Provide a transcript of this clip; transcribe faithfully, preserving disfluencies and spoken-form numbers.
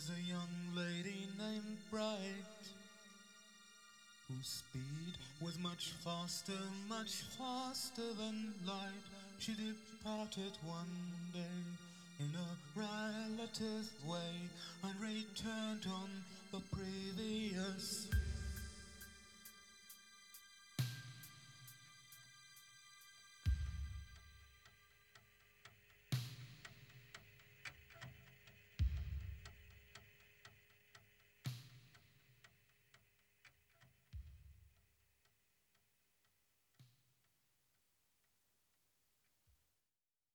was a young lady named Bright, whose speed was much faster, much faster than light. She departed one day in a riotous way and returned on the previous